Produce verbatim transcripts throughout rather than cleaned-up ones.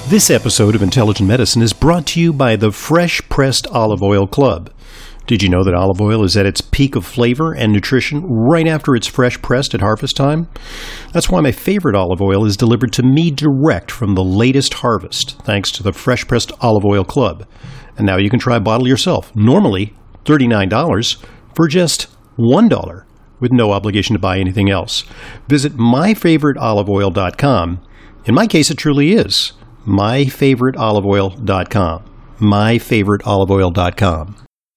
This episode of Intelligent Medicine is brought to you by the Fresh Pressed Olive Oil Club. Did you know that olive oil is at its peak of flavor and nutrition right after it's fresh pressed at harvest time? That's why my favorite olive oil is delivered to me direct from the latest harvest, thanks to the Fresh Pressed Olive Oil Club. And now you can try a bottle yourself, normally thirty-nine dollars, for just one dollar, with no obligation to buy anything else. Visit my favorite olive oil dot com. In my case, it truly is my favorite olive oil dot com. my favorite olive oil dot com.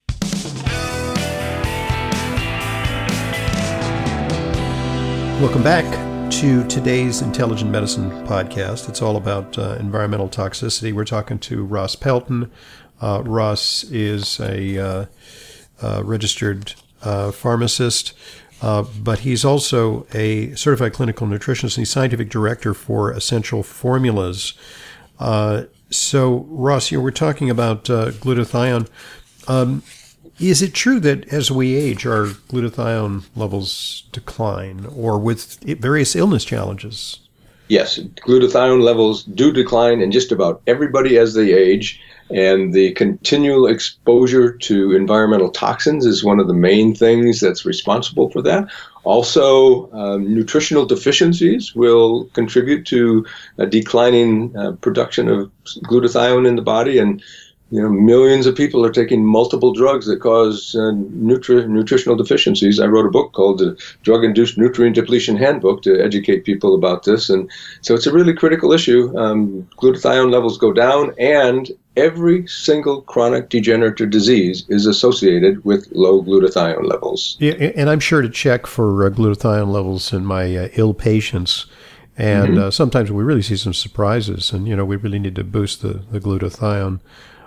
Welcome back to today's Intelligent Medicine podcast. It's all about uh, environmental toxicity. We're talking to Ross Pelton. Uh, Ross is a uh, uh, registered uh, pharmacist, uh, but he's also a certified clinical nutritionist and he's scientific director for Essential Formulas. Uh, so, Ross, you know, we're talking about uh, glutathione. Um, Is it true that as we age, our glutathione levels decline, or with various illness challenges? Yes, glutathione levels do decline in just about everybody as they age, and the continual exposure to environmental toxins is one of the main things that's responsible for that. Also, um, nutritional deficiencies will contribute to a declining uh, production of glutathione in the body, and You know, millions of people are taking multiple drugs that cause uh, nutri- nutritional deficiencies. I wrote a book called the Drug-Induced Nutrient Depletion Handbook to educate people about this. And so it's a really critical issue. Um, glutathione levels go down, and every single chronic degenerative disease is associated with low glutathione levels. Yeah, and I'm sure to check for uh, glutathione levels in my uh, ill patients. And mm-hmm. uh, sometimes we really see some surprises. And, you know, we really need to boost the, the glutathione.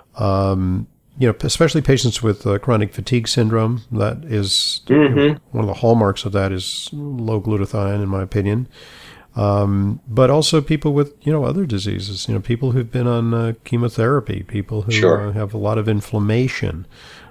Um, you know, especially patients with uh, chronic fatigue syndrome, that is mm-hmm. you know, one of the hallmarks of that is low glutathione, in my opinion. Um, but also people with, you know, other diseases, you know, people who've been on uh, chemotherapy, people who sure. uh, have a lot of inflammation.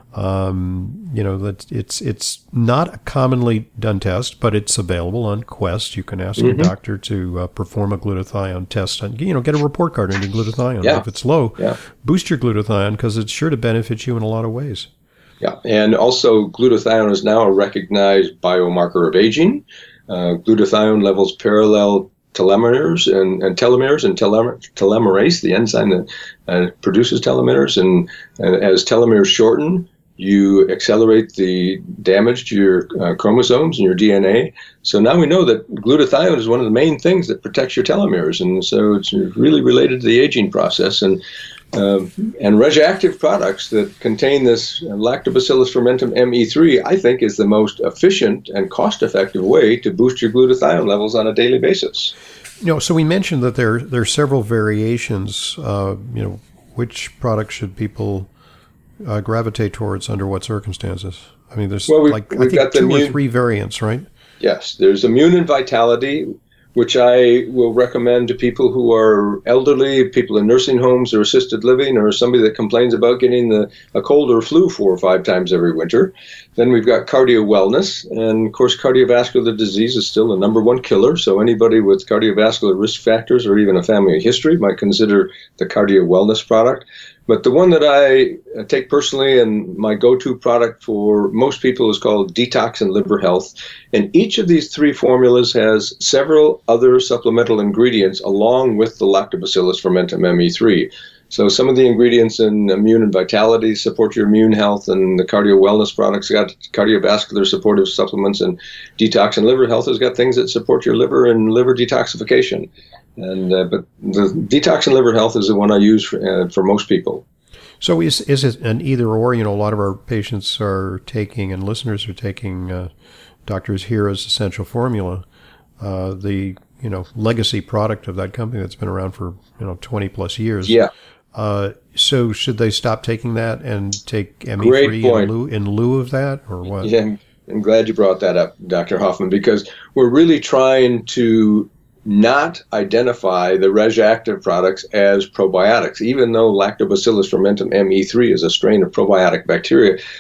Um, you know, that it's it's not a commonly done test, but it's available on Quest. You can ask mm-hmm. your doctor to uh, perform a glutathione test and, you know, get a report card on your glutathione. Yeah. If it's low, yeah. boost your glutathione because it's sure to benefit you in a lot of ways. Yeah, and also glutathione is now a recognized biomarker of aging. Uh, glutathione levels parallel telomeres and, and telomeres and telem- telomerase, the enzyme that uh, produces telomeres. And, and as telomeres shorten, you accelerate the damage to your uh, chromosomes and your D N A. So now we know that glutathione is one of the main things that protects your telomeres. And so it's really related to the aging process. And uh, and Reg'Activ products that contain this Lactobacillus fermentum M E three, I think, is the most efficient and cost-effective way to boost your glutathione levels on a daily basis. You know, so we mentioned that there, there are several variations. Uh, you know, which products should people Uh, gravitate towards under what circumstances? I mean, there's well, we've, like we've I think got the two immune, or three variants, right? Yes, there's Immune and Vitality, which I will recommend to people who are elderly, people in nursing homes or assisted living, or somebody that complains about getting the, a cold or flu four or five times every winter. Then we've got Cardio Wellness, and of course, cardiovascular disease is still the number one killer. So anybody with cardiovascular risk factors or even a family history might consider the Cardio Wellness product. But the one that I take personally and my go-to product for most people is called Detox and Liver Health. And each of these three formulas has several other supplemental ingredients along with the Lactobacillus fermentum M E three. So some of the ingredients in Immune and Vitality support your immune health, and the Cardio Wellness products got cardiovascular supportive supplements, and Detox and Liver Health has got things that support your liver and liver detoxification. And uh, but the Detox and Liver Health is the one I use for, uh, for most people. So is is it an either or? You know, a lot of our patients are taking, and listeners are taking, uh, Doctor Ohhira's Essential Formula, uh, the you know legacy product of that company that's been around for you know twenty plus years. Yeah. Uh, so should they stop taking that and take M E three in lieu, in lieu of that, or what? Yeah, I'm glad you brought that up, Doctor Hoffman, because we're really trying to not identify the Reg'Activ products as probiotics, even though Lactobacillus fermentum M E three is a strain of probiotic bacteria.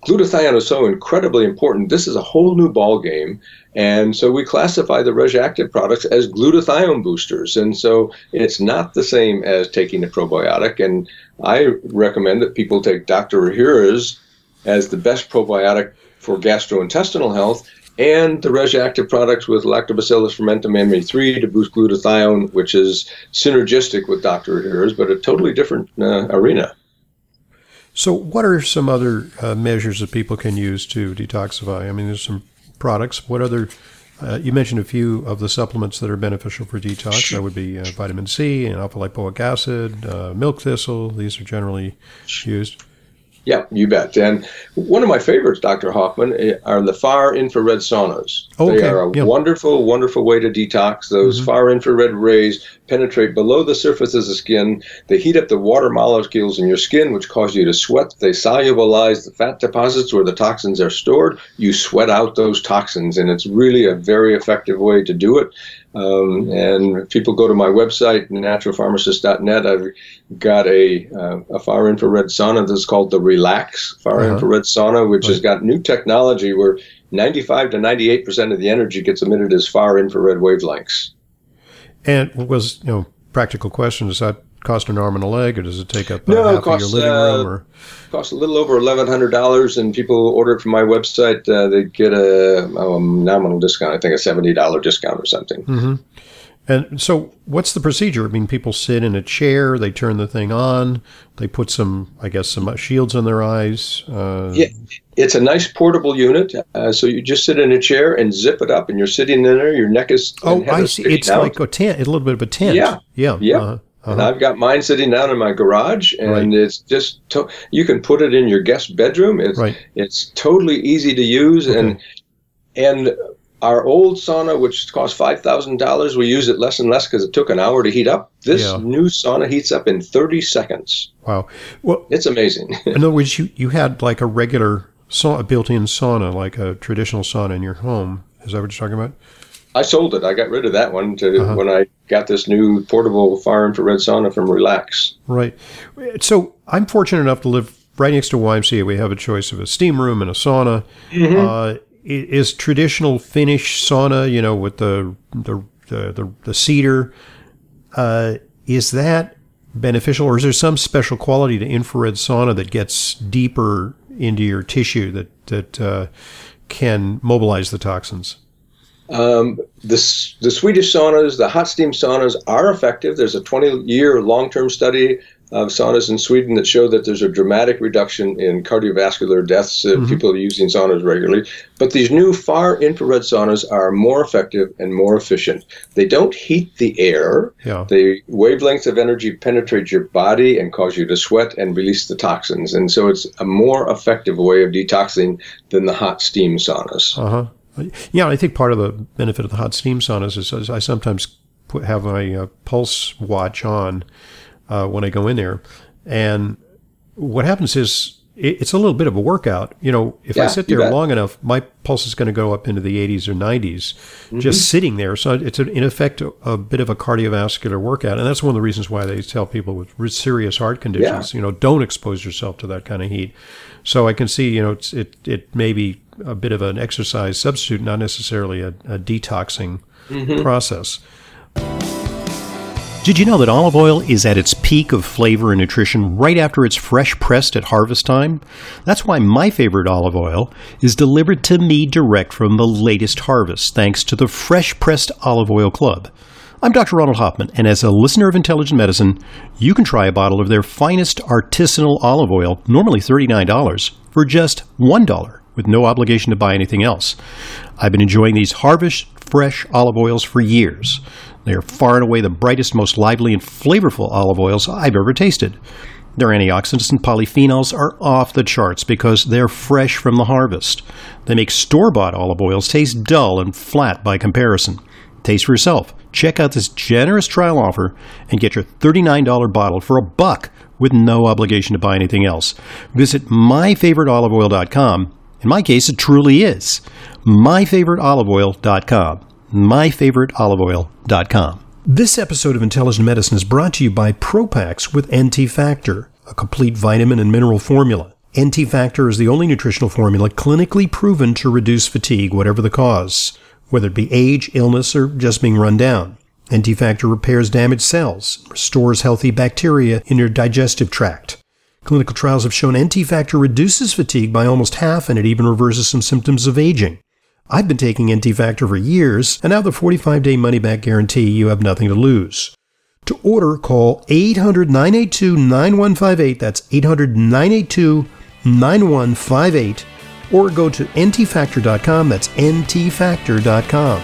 glutathione is so incredibly important. This is a whole new ball game. And so we classify the RegActive products as glutathione boosters. And so it's not the same as taking a probiotic. And I recommend that people take Doctor Ohhira's as the best probiotic for gastrointestinal health, and the RegActive products with Lactobacillus fermentum M E three to boost glutathione, which is synergistic with Doctor Ohhira's, but a totally different uh, arena. So what are some other uh, measures that people can use to detoxify? I mean, there's some products. What other, uh, you mentioned a few of the supplements that are beneficial for detox. That would be uh, vitamin C and alpha-lipoic acid, uh, milk thistle. These are generally used. Yeah, you bet. And one of my favorites, Doctor Hoffman, are the far infrared saunas. Oh, okay. They are a yeah. wonderful, wonderful way to detox. Those mm-hmm. far infrared rays penetrate below the surface of the skin. They heat up the water molecules in your skin, which cause you to sweat. They solubilize the fat deposits where the toxins are stored. You sweat out those toxins, and it's really a very effective way to do it. Um, and if people go to my website, natural pharmacist dot net, I've got a, uh, a far infrared sauna that's called the Relax Far uh-huh. Infrared Sauna, which right. has got new technology where ninety-five to ninety-eight percent of the energy gets emitted as far infrared wavelengths. And was, you know, practical question, does that cost an arm and a leg, or does it take up uh, no, half it costs, of your living uh, room? Or costs a little over eleven hundred dollars, and people order it from my website. Uh, they get a, a nominal discount, I think a seventy dollars discount or something. Mm-hmm. And so what's the procedure? I mean, people sit in a chair, they turn the thing on, they put some, I guess, some shields in their eyes. Uh, yeah, it's a nice portable unit. Uh, so you just sit in a chair and zip it up, and you're sitting in there, your neck is Oh, I see. It's out. Like a tent, a little bit of a tent. Yeah. Yeah. Yeah. Uh-huh. Uh-huh. And I've got mine sitting down in my garage, and right. it's just, to- you can put it in your guest bedroom. It's, right. it's totally easy to use. Okay. And, and, our old sauna, which cost five thousand dollars, we use it less and less because it took an hour to heat up. This yeah. new sauna heats up in thirty seconds. Wow. Well, it's amazing. In other words, you, you had like a regular sauna, a built-in sauna, like a traditional sauna in your home. Is that what you're talking about? I sold it. I got rid of that one to, uh-huh. when I got this new portable far infrared sauna from Relax. Right. So I'm fortunate enough to live right next to Y M C A. We have a choice of a steam room and a sauna. Mm-hmm. Uh, Is traditional Finnish sauna, you know, with the the the, the, the cedar, uh, is that beneficial, or is there some special quality to infrared sauna that gets deeper into your tissue that that uh, can mobilize the toxins? Um, the, the Swedish saunas, the hot steam saunas are effective. There's a twenty-year long-term study of saunas in Sweden that show that there's a dramatic reduction in cardiovascular deaths if mm-hmm. people are using saunas regularly. But these new far infrared saunas are more effective and more efficient. They don't heat the air. Yeah. The wavelengths of energy penetrate your body and cause you to sweat and release the toxins. And so it's a more effective way of detoxing than the hot steam saunas. Uh-huh. Yeah, I think part of the benefit of the hot steam saunas is, is I sometimes put, have my uh, pulse watch on uh, when I go in there. And what happens is it, it's a little bit of a workout. You know, if yeah, I sit there long enough, my pulse is going to go up into the eighties or nineties mm-hmm. just sitting there. So it's, a, in effect, a, a bit of a cardiovascular workout. And that's one of the reasons why they tell people with serious heart conditions, yeah. you know, don't expose yourself to that kind of heat. So I can see, you know, it's, it, it may be a bit of an exercise substitute, not necessarily a, a detoxing mm-hmm. process. Did you know that olive oil is at its peak of flavor and nutrition right after it's fresh pressed at harvest time? That's why my favorite olive oil is delivered to me direct from the latest harvest, thanks to the Fresh Pressed Olive Oil Club. I'm Doctor Ronald Hoffman, and as a listener of Intelligent Medicine, you can try a bottle of their finest artisanal olive oil, normally thirty-nine dollars, for just one dollar. With no obligation to buy anything else. I've been enjoying these Harvest Fresh olive oils for years. They are far and away the brightest, most lively, and flavorful olive oils I've ever tasted. Their antioxidants and polyphenols are off the charts because they're fresh from the harvest. They make store-bought olive oils taste dull and flat by comparison. Taste for yourself. Check out this generous trial offer and get your thirty-nine dollars bottle for a buck with no obligation to buy anything else. Visit my favorite olive oil dot com. In my case, it truly is. my favorite olive oil dot com. my favorite olive oil dot com. This episode of Intelligent Medicine is brought to you by Propax with N T Factor, a complete vitamin and mineral formula. N T Factor is the only nutritional formula clinically proven to reduce fatigue, whatever the cause, whether it be age, illness, or just being run down. N T Factor repairs damaged cells, restores healthy bacteria in your digestive tract. Clinical trials have shown N T Factor reduces fatigue by almost half, and it even reverses some symptoms of aging. I've been taking N T Factor for years, and now the forty-five day money-back guarantee, you have nothing to lose. To order, call eight hundred, nine eight two, nine one five eight. That's eight hundred, nine eight two, nine one five eight. Or go to N T factor dot com. That's N T factor dot com.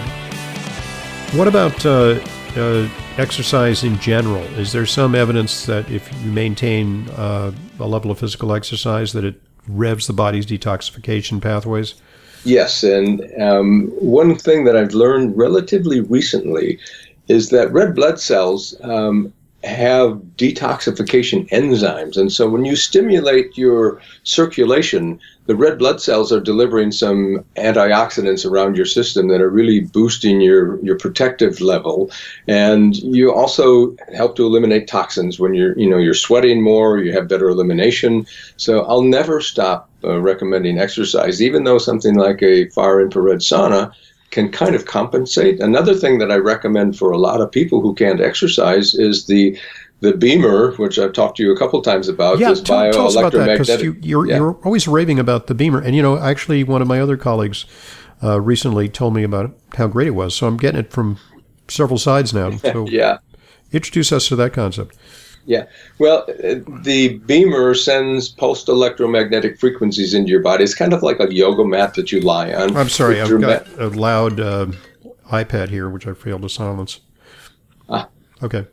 What about uh, uh, exercise in general? Is there some evidence that if you maintain uh, a level of physical exercise that it revs the body's detoxification pathways? Yes, and um, one thing that I've learned relatively recently is that red blood cells um, have detoxification enzymes. And so when you stimulate your circulation, the red blood cells are delivering some antioxidants around your system that are really boosting your, your protective level. And you also help to eliminate toxins when you're, you know, you're sweating more, you have better elimination. So I'll never stop uh, recommending exercise, even though something like a far infrared sauna can kind of compensate. Another thing that I recommend for a lot of people who can't exercise is the the BEMER, which I've talked to you a couple times about. Yeah, this tell, tell us about that, because you, you're, yeah. you're always raving about the BEMER. And, you know, actually one of my other colleagues uh, recently told me about how great it was. So I'm getting it from several sides now. So yeah. Introduce us to that concept. Yeah. Well, the BEMER sends pulsed electromagnetic frequencies into your body. It's kind of like a yoga mat that you lie on. I'm sorry, I've got a loud uh, iPad here, which I failed to silence. Ah. Okay.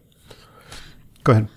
Go ahead.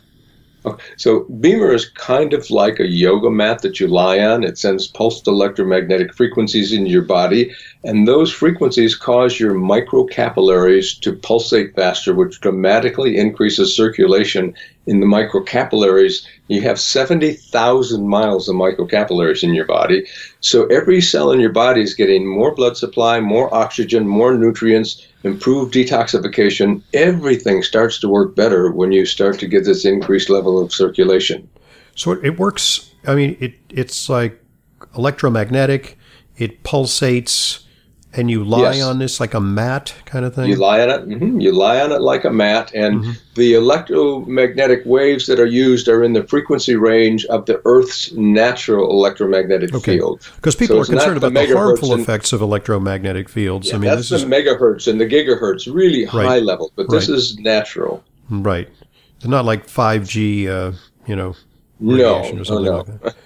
So BEMER is kind of like a yoga mat that you lie on. It sends pulsed electromagnetic frequencies into your body, and those frequencies cause your microcapillaries to pulsate faster, which dramatically increases circulation in the microcapillaries. You have seventy thousand miles of microcapillaries in your body. So every cell in your body is getting more blood supply, more oxygen, more nutrients, improved detoxification. Everything starts to work better when you start to get this increased level of circulation. So it works, I mean, it it's like electromagnetic, it pulsates, and you lie yes. on this like a mat kind of thing? You lie on it. Mm-hmm. You lie on it like a mat, and mm-hmm. the electromagnetic waves that are used are in the frequency range of the Earth's natural electromagnetic okay. field. Because people so are concerned the about the harmful and, effects of electromagnetic fields. Yeah, I mean, that's this the is, megahertz and the gigahertz, really right. high level, but this right. is natural. Right. It's not like five G, uh, you know, no, radiation or something no. like that.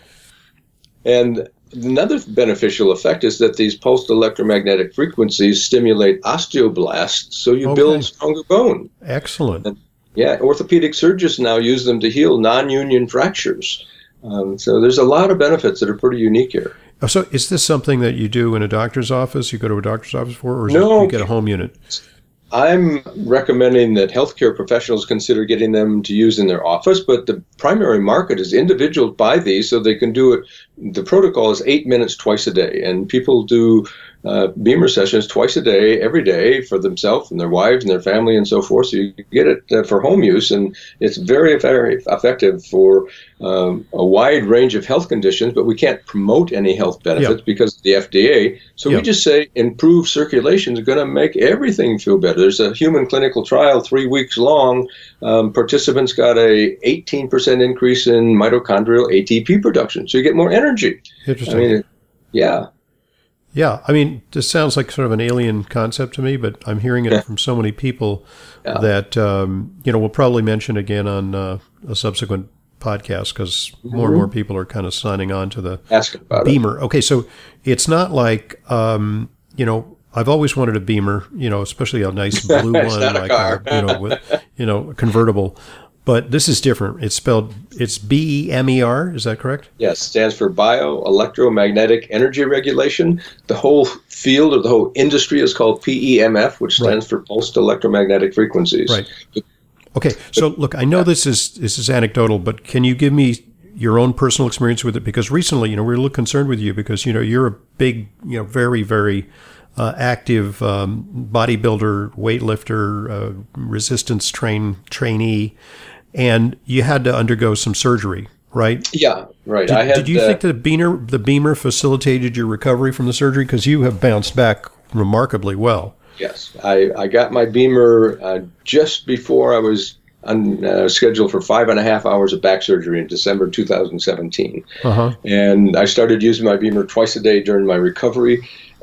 And another beneficial effect is that these pulsed electromagnetic frequencies stimulate osteoblasts, so you okay. build stronger bone. Excellent. And, yeah, orthopedic surgeons now use them to heal non-union fractures. Um, so there's a lot of benefits that are pretty unique here. So is this something that you do in a doctor's office? You go to a doctor's office for, or is no, it, you get a home unit? I'm recommending that healthcare professionals consider getting them to use in their office, but the primary market is individuals buy these so they can do it. The protocol is eight minutes twice a day, and people do uh, BEMER sessions twice a day, every day, for themselves and their wives and their family and so forth. So you get it uh, for home use, and it's very, very effective for um, a wide range of health conditions, but we can't promote any health benefits yep. because of the F D A. So yep. we just say improved circulation is going to make everything feel better. There's a human clinical trial, three weeks long. Um, participants got a eighteen percent increase in mitochondrial A T P production, so you get more energy. Interesting. I mean, yeah. Yeah, I mean, this sounds like sort of an alien concept to me, but I'm hearing it from so many people yeah. that, um, you know, we'll probably mention again on uh, a subsequent podcast, because mm-hmm. more and more people are kind of signing on to the Ask about BEMER. It. Okay, so it's not like, um, you know, I've always wanted a BEMER, you know, especially a nice blue one, like a, you know, with, you know, convertible. But this is different. It's spelled, it's B E M E R, is that correct? Yes, stands for Bioelectromagnetic Energy Regulation. The whole field or the whole industry is called P E M F, which stands right. for Pulsed Electromagnetic Frequencies. Right. Okay, so look, I know this is this is anecdotal, but can you give me your own personal experience with it? Because recently, you know, we were a little concerned with you because, you know, you're a big, you know, very, very uh, active um, bodybuilder, weightlifter, uh, resistance train trainee. And you had to undergo some surgery right? Yeah, right. Did, I had, did you uh, think the Beamer, the Beamer facilitated your recovery from the surgery? Because you have bounced back remarkably well. Yes, I, I got my Beamer uh, just before I was on uh, scheduled for five and a half hours of back surgery in December two thousand seventeen. Uh-huh. And I started using my Beamer twice a day during my recovery.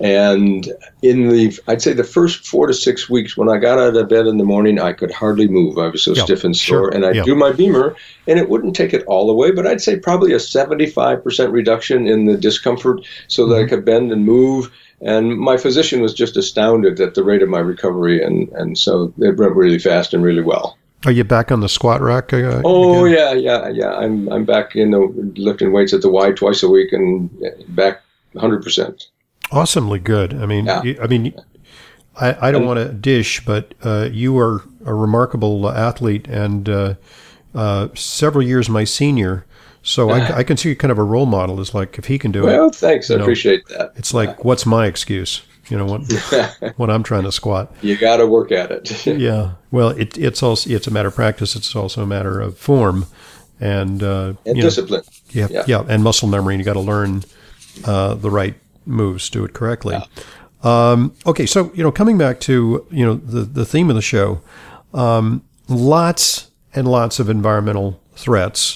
And in the, I'd say the first four to six weeks, when I got out of bed in the morning, I could hardly move. I was so Yep, stiff and sore. sure, And I'd yep. do my Beamer, and it wouldn't take it all away, but I'd say probably a seventy-five percent reduction in the discomfort so that Mm-hmm. I could bend and move. And my physician was just astounded at the rate of my recovery. And, and so it went really fast and really well. Are you back on the squat rack? Uh, Oh again? yeah, yeah, yeah. I'm I'm back in the lifting weights at the Y twice a week and back one hundred percent. Awesomely good. I mean, Yeah. you, I mean, I, I don't want to dish, but uh, you are a remarkable athlete and uh, uh, several years my senior. So I, I consider you kind of a role model. It's like if he can do Well, it, thanks. I you know, appreciate that. it's like what's my excuse? You know what? When I'm trying to squat. You got to work at it. Yeah. Well, it, it's also it's a matter of practice. It's also a matter of form, and uh, And you know, discipline. yeah, Yeah. yeah, and muscle memory. You got to learn uh, the right moves, do it correctly. Um, okay, so you know, coming back to you know the the theme of the show, um, lots and lots of environmental threats.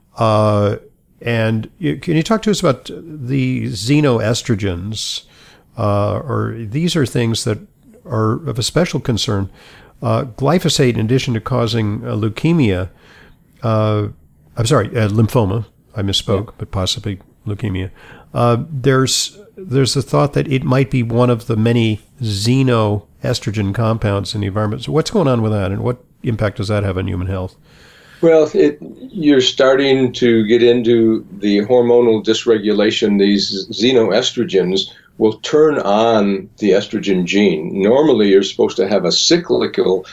Uh, and you, can you talk to us about the xenoestrogens? Uh, or these are things that are of a special concern. Uh, glyphosate, in addition to causing uh, leukemia, uh, I'm sorry, uh, lymphoma. I misspoke, yeah. but possibly leukemia. Uh, there's there's the thought that it might be one of the many xenoestrogen compounds in the environment. So what's going on with that, and what impact does that have on human health? Well, it, you're starting to get into the hormonal dysregulation. These xenoestrogens will turn on the estrogen gene. Normally, you're supposed to have a cyclical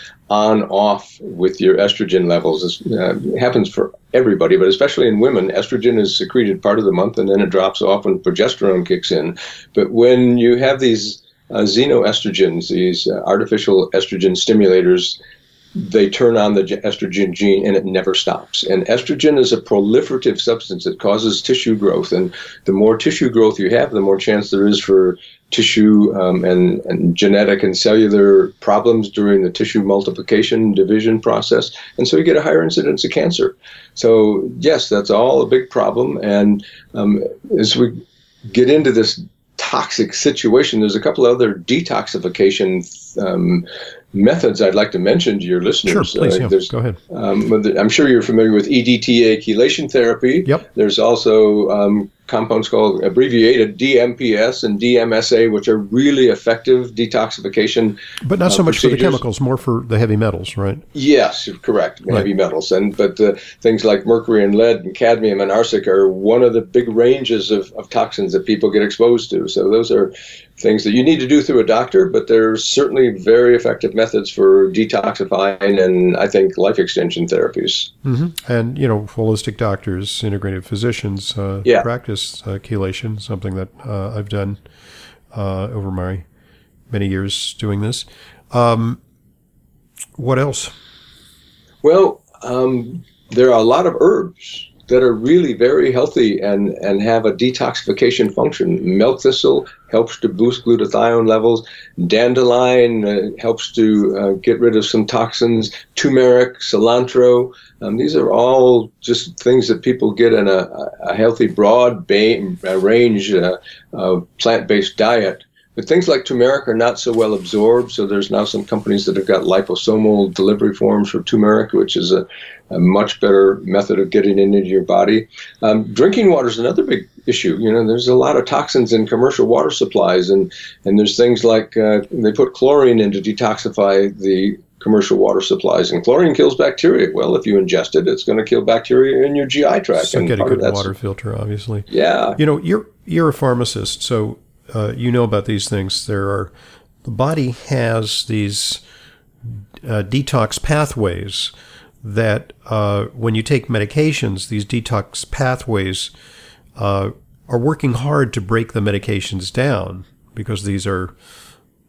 on-off with your estrogen levels. Uh, it happens for everybody, but especially in women, estrogen is secreted part of the month, and then it drops off when progesterone kicks in. But when you have these uh, xenoestrogens, these uh, artificial estrogen stimulators, they turn on the estrogen gene and it never stops. And estrogen is a proliferative substance that causes tissue growth. And the more tissue growth you have, the more chance there is for tissue um, and, and genetic and cellular problems during the tissue multiplication division process. And so you get a higher incidence of cancer. So yes, that's all a big problem. And um, as we get into this toxic situation, there's a couple of other detoxification um, methods I'd like to mention to your listeners. Sure, please, uh, yeah. Go ahead. Um, I'm sure you're familiar with E D T A chelation therapy. Yep. There's also um, compounds called abbreviated D M P S and D M S A, which are really effective detoxification. But not so uh, much procedures. for the chemicals, more for the heavy metals, right? Yes, correct. Right. Heavy metals, and but uh, things like mercury and lead and cadmium and arsenic are one of the big ranges of, of toxins that people get exposed to. So those are things that you need to do through a doctor, but there's certainly very effective methods for detoxifying and I think life extension therapies. Mm-hmm. And, you know, holistic doctors, integrative physicians uh, yeah. practice uh, chelation, something that uh, I've done uh, over my many years doing this. Um, what else? Well, um, there are a lot of herbs that are really very healthy and, and have a detoxification function. Milk thistle helps to boost glutathione levels. Dandelion uh, helps to uh, get rid of some toxins. Turmeric, cilantro. Um, these are all just things that people get in a, a healthy, broad ba- range uh, uh, plant-based diet. But things like turmeric are not so well absorbed, so there's now some companies that have got liposomal delivery forms for turmeric, which is a, a much better method of getting it into your body. Um, drinking water is another big issue. You know, there's a lot of toxins in commercial water supplies, and, and there's things like uh, they put chlorine in to detoxify the commercial water supplies, and chlorine kills bacteria. Well, if you ingest it, it's going to kill bacteria in your G I tract. So and get a part of good that's- water filter, obviously. Yeah. You know, you're you're a pharmacist, so uh, you know about these things. There are the body has these uh, detox pathways that uh, when you take medications, these detox pathways uh, are working hard to break the medications down because these are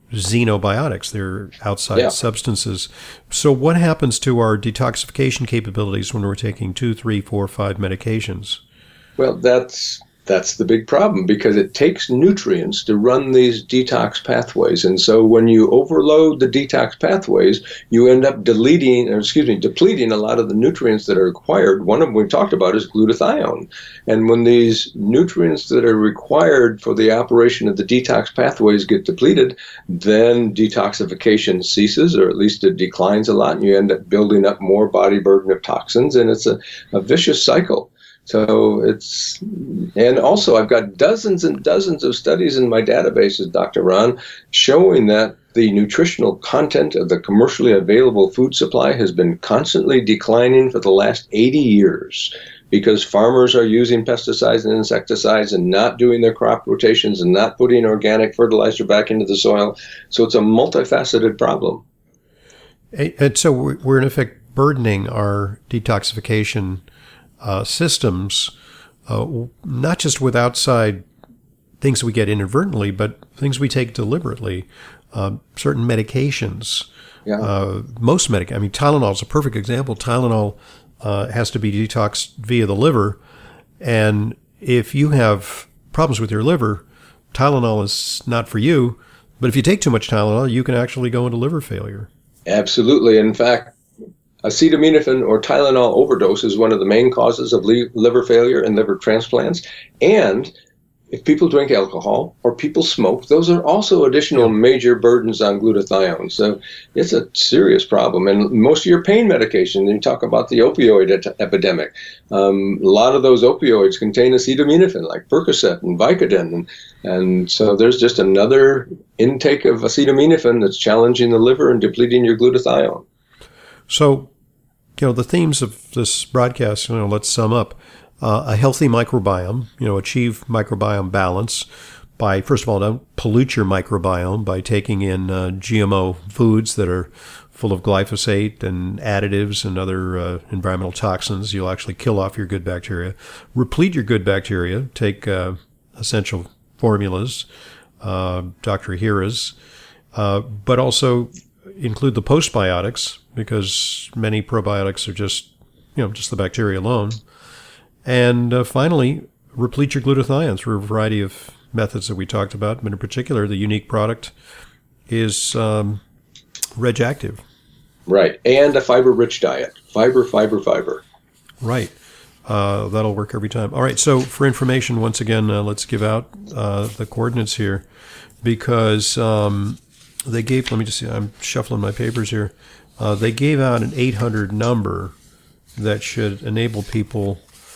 xenobiotics. They're outside Yeah. substances. So what happens to our detoxification capabilities when we're taking two, three, four, five medications? Well, that's that's the big problem, because it takes nutrients to run these detox pathways. And so when you overload the detox pathways, you end up deleting, or excuse me, depleting a lot of the nutrients that are required. One of them we talked about is glutathione. And when these nutrients that are required for the operation of the detox pathways get depleted, then detoxification ceases, or at least it declines a lot, and you end up building up more body burden of toxins, and it's a, a vicious cycle. So it's, and also I've got dozens and dozens of studies in my databases, Doctor Ron, showing that the nutritional content of the commercially available food supply has been constantly declining for the last eighty years, because farmers are using pesticides and insecticides and not doing their crop rotations and not putting organic fertilizer back into the soil. So it's a multifaceted problem. And so we're in effect burdening our detoxification Uh, systems, uh, not just with outside things we get inadvertently, but things we take deliberately. Uh, certain medications, Yeah. uh, most medic. I mean, Tylenol is a perfect example. Tylenol uh, has to be detoxed via the liver, and if you have problems with your liver, Tylenol is not for you. But if you take too much Tylenol, you can actually go into liver failure. Absolutely. In fact, acetaminophen or Tylenol overdose is one of the main causes of li- liver failure and liver transplants. And if people drink alcohol or people smoke, those are also additional yeah. major burdens on glutathione. So it's a serious problem. And most of your pain medication, you talk about the opioid et- epidemic. Um, a lot of those opioids contain acetaminophen, like Percocet and Vicodin. And, and so there's just another intake of acetaminophen that's challenging the liver and depleting your glutathione. So, you know, the themes of this broadcast, you know, let's sum up. Uh, a healthy microbiome, you know, achieve microbiome balance by, first of all, don't pollute your microbiome by taking in uh, G M O foods that are full of glyphosate and additives and other uh, environmental toxins. You'll actually kill off your good bacteria. Replete your good bacteria. Take uh, essential formulas, uh, Doctor Ohhira's, uh, but also include the postbiotics, because many probiotics are just, you know, just the bacteria alone. And uh, finally, replete your glutathione through a variety of methods that we talked about, but in particular, the unique product is um, Reg Active. Right, and a fiber-rich diet. Fiber, fiber, fiber. Right. Uh, that'll work every time. All right, so for information, once again, uh, let's give out uh, the coordinates here, because um, they gave, let me just see, I'm shuffling my papers here. Uh, they gave out an eight hundred number that should enable people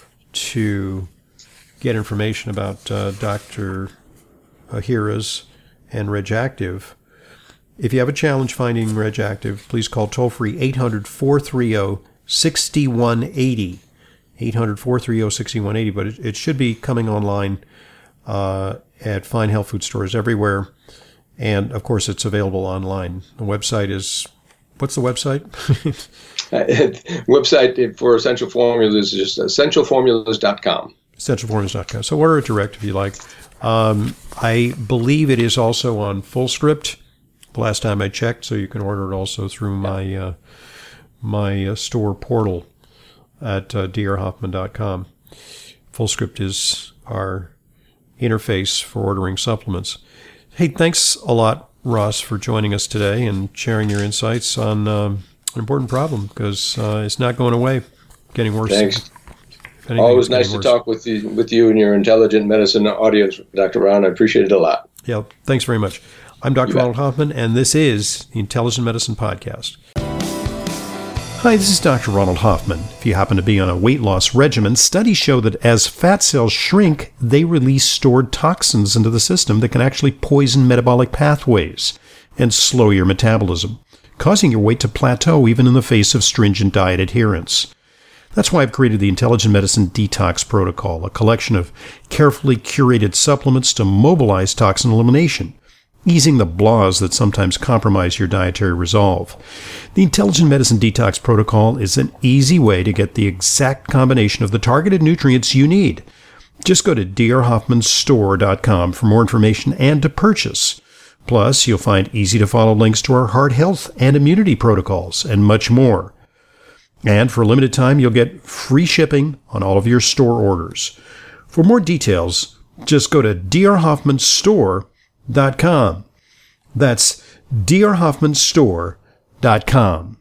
to get information about uh, Doctor Ohhira's and Reg Active. If you have a challenge finding Reg Active, please call toll-free eight hundred, four three zero, six one eight zero. eight hundred, four three zero, six one eight zero, but it, it should be coming online uh, at fine health food stores everywhere. And, of course, it's available online. The website is, what's the website? Website for Essential Formulas is just essential formulas dot com. essential formulas dot com. So order it direct if you like. Um, I believe it is also on FullScript, the last time I checked, so you can order it also through my uh, my uh, store portal at uh, d r hoffman dot com. FullScript is our interface for ordering supplements. Hey, thanks a lot, Ross, for joining us today and sharing your insights on um, an important problem, because uh, it's not going away, getting worse. Thanks. Anything, Always nice to worse. talk with you, with you and your intelligent medicine audience, Doctor Ron. I appreciate it a lot. Yeah, thanks very much. I'm Doctor Ronald Hoffman, and this is the Intelligent Medicine Podcast. Hi, this is Doctor Ronald Hoffman. If you happen to be on a weight loss regimen, studies show that as fat cells shrink, they release stored toxins into the system that can actually poison metabolic pathways and slow your metabolism, causing your weight to plateau even in the face of stringent diet adherence. That's why I've created the Intelligent Medicine Detox Protocol, a collection of carefully curated supplements to mobilize toxin elimination, easing the blahs that sometimes compromise your dietary resolve. The Intelligent Medicine Detox Protocol is an easy way to get the exact combination of the targeted nutrients you need. Just go to d r hoffman store dot com for more information and to purchase. Plus, you'll find easy-to-follow links to our heart health and immunity protocols, and much more. And for a limited time, you'll get free shipping on all of your store orders. For more details, just go to d r hoffman store dot com. That's d r hoffman store dot com.